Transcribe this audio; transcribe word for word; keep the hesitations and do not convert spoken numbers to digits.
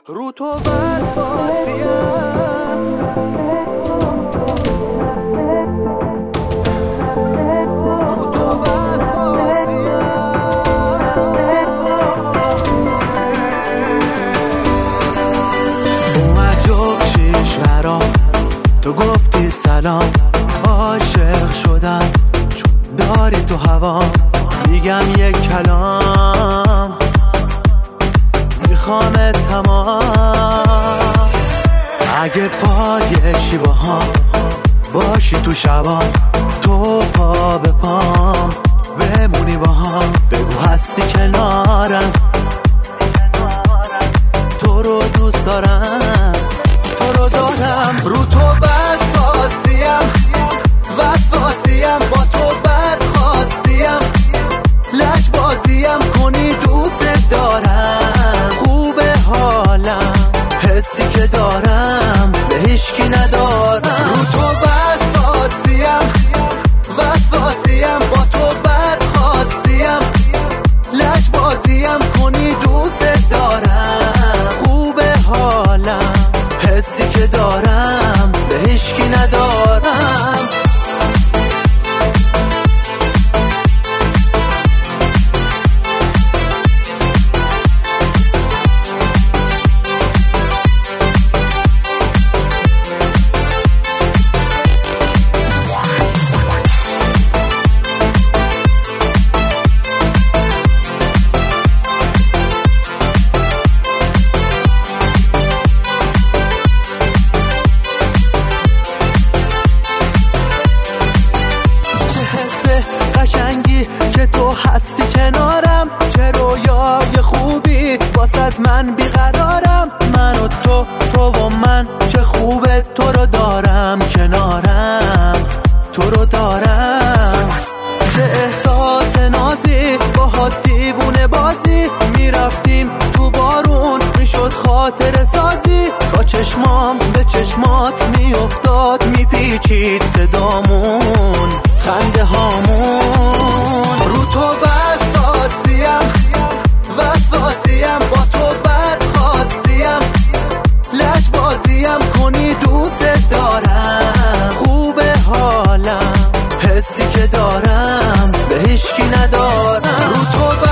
رو تو وسواسیم، رو تو وسواسیم. اومد جوب شیش برام، تو گفتی سلام، عاشق شدم چون داری تو هوا. میگم یک کلام، میخوام تمام. اگه پایشی با هم باشی تو شبام، تو پا به پام بمونی با هم. بگو هستی کنارم، تو رو دوست دارم، تو رو دارم. رو تو وسواسیم، وسواسیم، با تو برخواستیم، لج بازیم کنی دوست دارم. خوبه حالم، حسی که دارم به هیچکی ندارم. رو تو وسواسیم، وسواسیم، با تو برخواستیم، لج بازیم کنی دوست دارم. خوبه حالم، حسی که دارم به هیچکی ندارم. قشنگی که تو هستی کنارم، چه رویای خوبی واسد من بیقرارم. من و تو، تو و من، چه خوبه تو رو دارم کنارم، تو رو دارم. چه احساس نازی با دیوونه بازی، میرفتیم تو بارون میشد خاطر سازی. تا چشمام به چشمات میافتاد، میپیچید صدامون، خنده هامون. رو تو وسواسیم، وسواسیم، با تو برخواستیم، لج بازیم کنی دوست دارم. خوبه حالم، حسی که دارم به هیچکی ندارم.